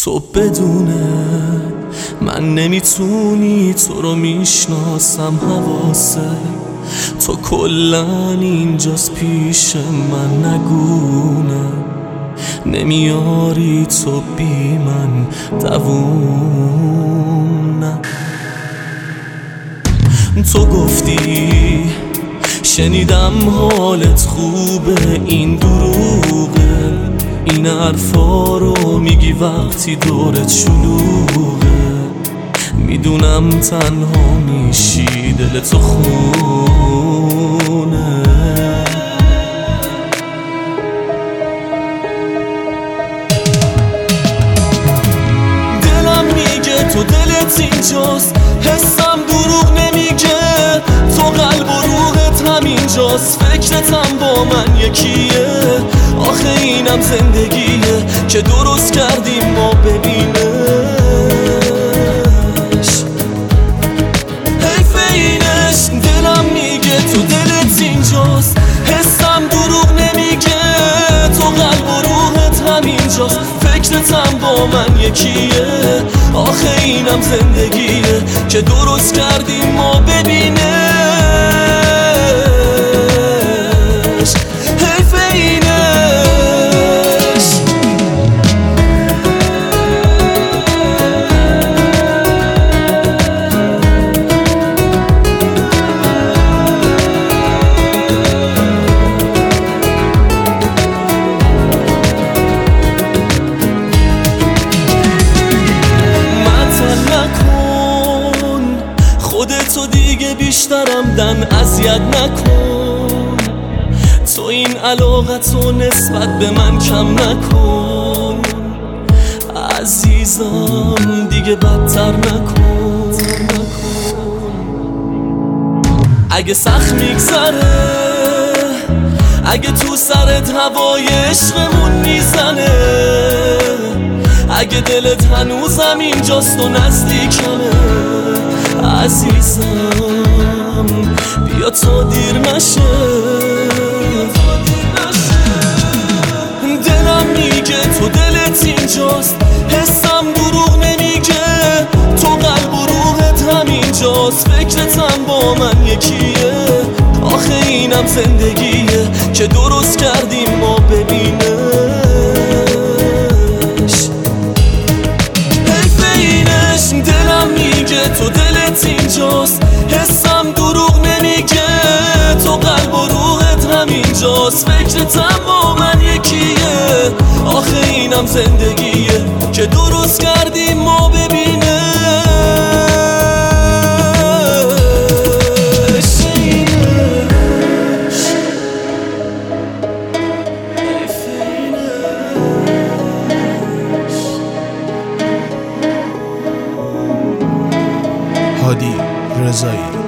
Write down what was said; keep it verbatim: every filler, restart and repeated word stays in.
تو بدونه من نمیتونی تو رو میشناسم حواسه تو کلن اینجاست پیش من نگونه نمیاری تو بی من دوونه تو گفتی شنیدم حالت خوبه این دروغه این حرفا رو میگی وقتی دورت شلوغه میدونم تنها میشی دل تو خونه دلم میگه تو دلت اینجاست حسم دروغ نمیگه تو قلب و روحت همینجاست فکرتم با من یکیه آخه اینم زندگیه که درست کردیم ما ببینش حیف اینش دلم میگه تو دلت اینجاست حسم دروغ نمیگه تو قلب و روحت همینجاست فکرتم با من یکیه آخه اینم زندگیه که درست کردیم ما ببینش حیف اینش خودتو دیگه بیشترم دن اذیت نکن تو این علاقتو نسبت به من کم نکن عزیزم دیگه بدتر نکن اگه سخت میگذره اگه تو سرت هوای عشقمون میزنه اگه دلت هنوزم اینجاست و نزدیکمه عزیزم بیا تا دیر نشه دلم میگه تو دلت اینجاست حسم دروغ نمیگه تو قلب و روحت همینجاست فکرتم با من یکیه آخه اینم زندگیه که درست کردیم ما ببینش حیف اینش دلم میگه تو دلت اینجاست حسم دروغ نمیگه تو قلب و روحت همینجاست فکرتم با من یکیه آخه اینم زندگیه که درست کردیم ما ببینش هادی رضایی.